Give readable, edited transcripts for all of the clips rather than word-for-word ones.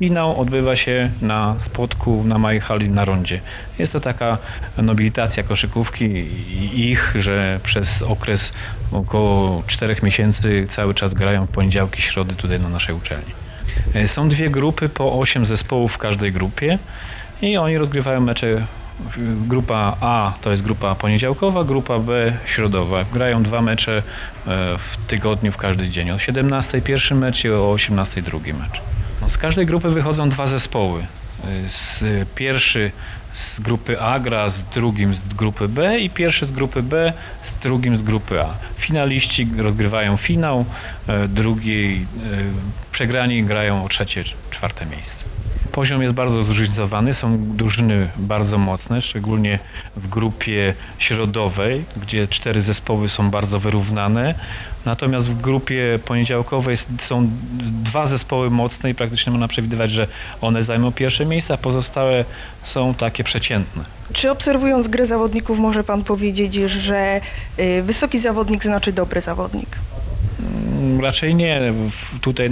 Finał odbywa się na Spodku, na małej hali na rondzie. Jest to taka nobilitacja koszykówki i ich, że przez okres około 4 miesięcy cały czas grają w poniedziałki, środy tutaj na naszej uczelni. Są dwie grupy, po 8 zespołów w każdej grupie i oni rozgrywają mecze. Grupa A to jest grupa poniedziałkowa, grupa B środowa. Grają 2 mecze w tygodniu w każdy dzień. O 17 pierwszy mecz i o 18 drugi mecz. Z każdej grupy wychodzą 2 zespoły. Pierwszy z grupy A gra z drugim z grupy B i pierwszy z grupy B z drugim z grupy A. Finaliści rozgrywają finał, drugi przegrani grają o 3., 4. miejsce. Poziom jest bardzo zróżnicowany, są drużyny bardzo mocne, szczególnie w grupie środowej, gdzie 4 zespoły są bardzo wyrównane. Natomiast w grupie poniedziałkowej są 2 zespoły mocne i praktycznie można przewidywać, że one zajmą pierwsze miejsca, a pozostałe są takie przeciętne. Czy obserwując grę zawodników może pan powiedzieć, że wysoki zawodnik znaczy dobry zawodnik? Raczej nie. Tutaj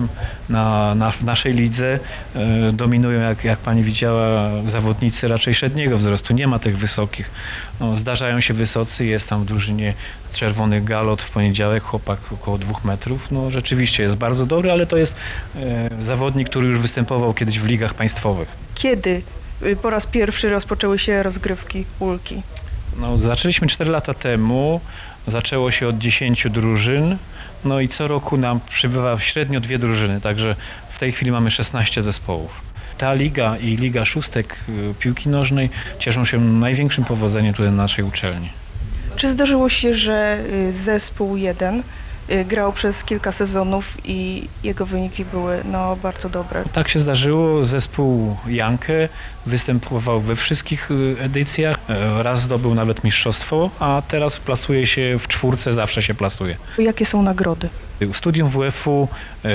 w naszej lidze dominują, jak pani widziała, zawodnicy raczej średniego wzrostu. Nie ma tych wysokich. No, zdarzają się wysocy. Jest tam w drużynie Czerwony Galot w poniedziałek, chłopak około 2 metrów. No, rzeczywiście jest bardzo dobry, ale to jest zawodnik, który już występował kiedyś w ligach państwowych. Kiedy po raz pierwszy rozpoczęły się rozgrywki Ulki? No, zaczęliśmy 4 lata temu. Zaczęło się od 10 drużyn, no i co roku nam przybywa średnio 2 drużyny, także w tej chwili mamy 16 zespołów. Ta liga i Liga Szóstek piłki nożnej cieszą się największym powodzeniem tutaj na naszej uczelni. Czy zdarzyło się, że zespół jeden grał przez kilka sezonów i jego wyniki były bardzo dobre? Tak się zdarzyło. Zespół Jankę występował we wszystkich edycjach. Raz zdobył nawet mistrzostwo, a teraz plasuje się w 4, zawsze się plasuje. Jakie są nagrody? Studium WF-u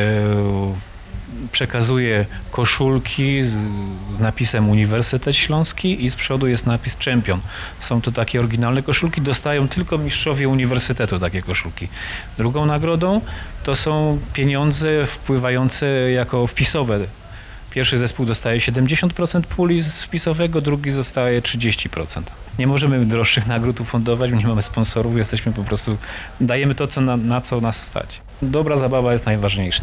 przekazuje koszulki z napisem Uniwersytet Śląski i z przodu jest napis Czempion. Są to takie oryginalne koszulki, dostają tylko mistrzowie uniwersytetu takie koszulki. Drugą nagrodą to są pieniądze wpływające jako wpisowe. Pierwszy zespół dostaje 70% puli z wpisowego, drugi dostaje 30%. Nie możemy droższych nagród ufundować, nie mamy sponsorów, jesteśmy po prostu, dajemy to, na co nas stać. Dobra zabawa jest najważniejsza.